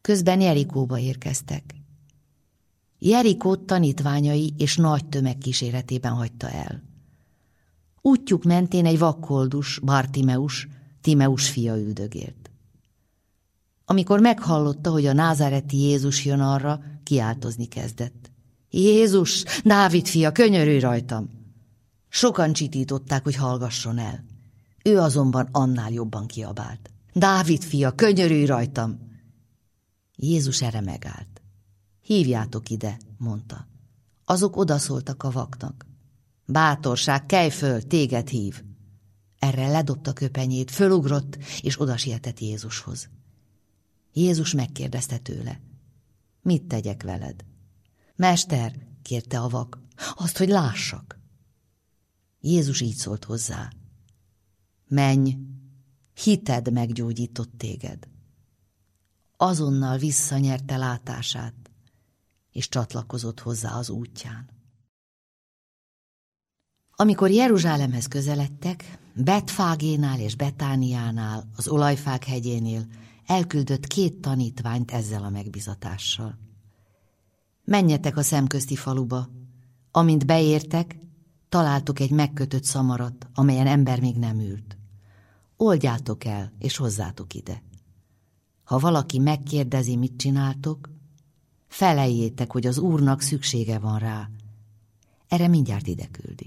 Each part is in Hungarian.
Közben Jerikóba érkeztek. Jerikót tanítványai és nagy tömeg kíséretében hagyta el. Útjuk mentén egy vakkoldus, Bartimeus, Timeus fia üldögélt. Amikor meghallotta, hogy a názáreti Jézus jön arra, kiáltozni kezdett. Jézus, Dávid fia, könyörülj rajtam! Sokan csitították, hogy hallgasson el. Ő azonban annál jobban kiabált. Dávid fia, könyörülj rajtam! Jézus erre megállt. Hívjátok ide, mondta. Azok odaszóltak a vaknak. Bátorság, kelj föl, téged hív. Erre ledobta köpenyét, fölugrott, és odasietett Jézushoz. Jézus megkérdezte tőle. Mit tegyek veled? Mester, kérte a vak, azt, hogy lássak. Jézus így szólt hozzá. Menj, hited meggyógyított téged. Azonnal visszanyerte látását, és csatlakozott hozzá az útján. Amikor Jeruzsálemhez közeledtek, Betfágénál és Betániánál, az Olajfák hegyénél elküldött 2 tanítványt ezzel a megbizatással. Menjetek a szemközti faluba, amint beértek, találtok egy megkötött szamarat, amelyen ember még nem ült. Oldjátok el, és hozzátok ide. Ha valaki megkérdezi, mit csináltok, feleljétek, hogy az Úrnak szüksége van rá. Erre mindjárt ide küldi.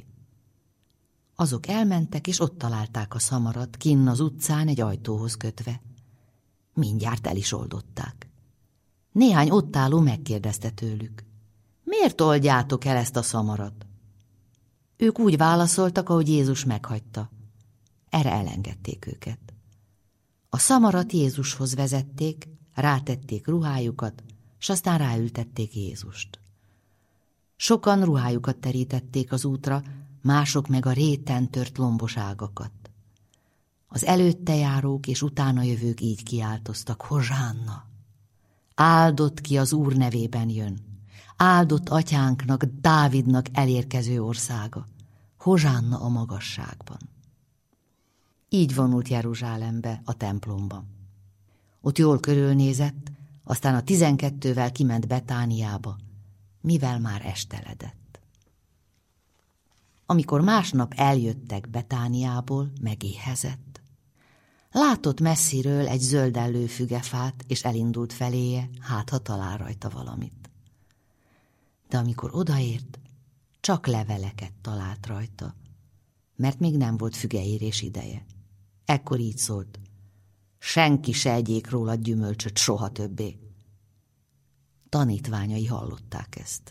Azok elmentek, és ott találták a szamarat, kinn az utcán egy ajtóhoz kötve. Mindjárt el is oldották. Néhány ott álló megkérdezte tőlük. Miért oldjátok el ezt a szamarat? Ők úgy válaszoltak, ahogy Jézus meghagyta. Erre elengedték őket. A szamarat Jézushoz vezették, rátették ruhájukat, s aztán ráültették Jézust. Sokan ruhájukat terítették az útra, mások meg a réten tört lombos ágakat. Az előtte járók és utána jövők így kiáltoztak, Hozsánna! Áldott ki az Úr nevében jön, áldott atyánknak, Dávidnak elérkező országa, Hozsánna a magasságban. Így vonult Jeruzsálembe, a templomba. Ott jól körülnézett, aztán a 12-vel kiment Betániába, mivel már esteledett. Amikor másnap eljöttek Betániából, megéhezett. Látott messziről egy zöldellő fügefát, és elindult feléje, hát ha talál rajta valamit. De amikor odaért, csak leveleket talált rajta, mert még nem volt fügeérés ideje. Ekkor így szólt, senki se egyék róla gyümölcsöt soha többé. Tanítványai hallották ezt.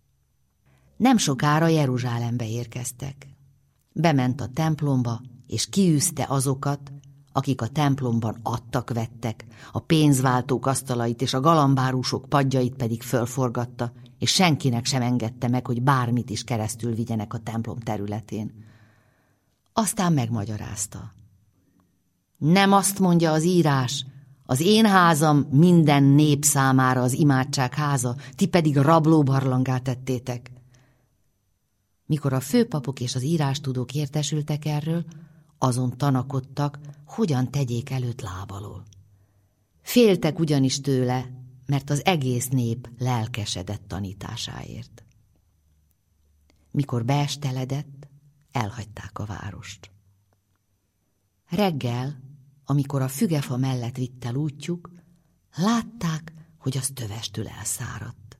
Nem sokára Jeruzsálembe érkeztek. Bement a templomba, és kiűzte azokat, akik a templomban adtak-vettek, a pénzváltók asztalait és a galambárusok padjait pedig fölforgatta, és senkinek sem engedte meg, hogy bármit is keresztül vigyenek a templom területén. Aztán megmagyarázta. Nem azt mondja az írás, az én házam minden nép számára az imádság háza, ti pedig rablóbarlanggá tettétek. Mikor a főpapok és az írástudók értesültek erről, azon tanakodtak, hogyan tegyék előtt lábalól. Féltek ugyanis tőle, mert az egész nép lelkesedett tanításáért. Mikor beesteledett, elhagyták a várost. Reggel, amikor a fügefa mellett vitt el útjuk, látták, hogy az tövestül elszáradt.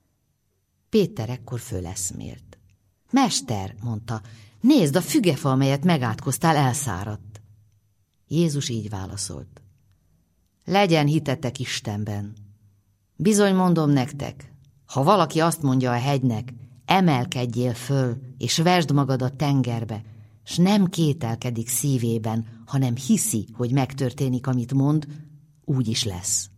Péter ekkor föleszmélt. Mester, mondta, nézd, a fügefa, amelyet megátkoztál, elszáradt. Jézus így válaszolt. Legyen hitetek Istenben. Bizony mondom nektek, ha valaki azt mondja a hegynek, emelkedjél föl, és vesd magad a tengerbe, s nem kételkedik szívében, hanem hiszi, hogy megtörténik, amit mond, úgy is lesz.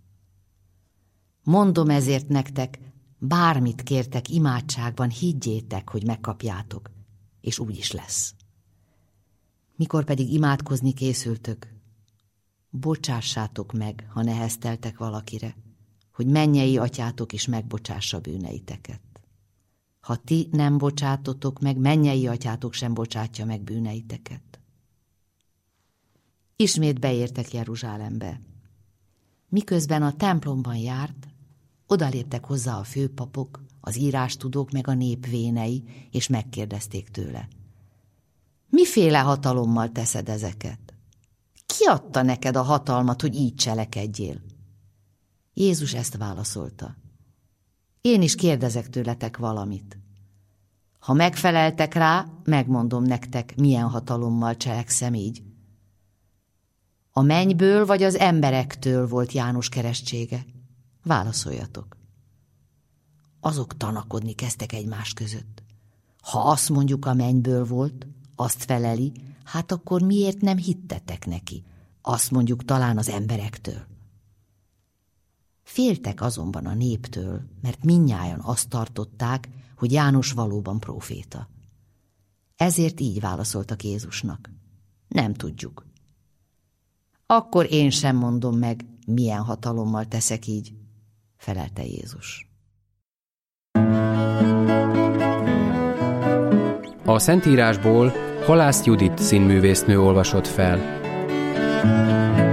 Mondom ezért nektek, bármit kértek imádságban, higgyétek, hogy megkapjátok, és úgy is lesz. Mikor pedig imádkozni készültök, bocsássátok meg, ha nehezteltek valakire, hogy mennyei atyátok is megbocsássa bűneiteket. Ha ti nem bocsátotok meg, mennyei atyátok sem bocsátja meg bűneiteket. Ismét beértek Jeruzsálembe. Miközben a templomban járt, odaléptek hozzá a főpapok, az írástudók meg a nép vénei, és megkérdezték tőle. Miféle hatalommal teszed ezeket? Ki adta neked a hatalmat, hogy így cselekedjél? Jézus ezt válaszolta. Én is kérdezek tőletek valamit. Ha megfeleltek rá, megmondom nektek, milyen hatalommal cselekszem így. A mennyből vagy az emberektől volt János keresztsége? Válaszoljatok. Azok tanakodni kezdtek egymás között. Ha azt mondjuk, a mennyből volt, azt feleli, hát akkor miért nem hittetek neki? Azt mondjuk, talán az emberektől. Féltek azonban a néptől, mert mindnyájan azt tartották, hogy János valóban próféta. Ezért így válaszoltak Jézusnak. Nem tudjuk. Akkor én sem mondom meg, milyen hatalommal teszek így, felelte Jézus. A Szentírásból Halász Judit színművésznő olvasott fel.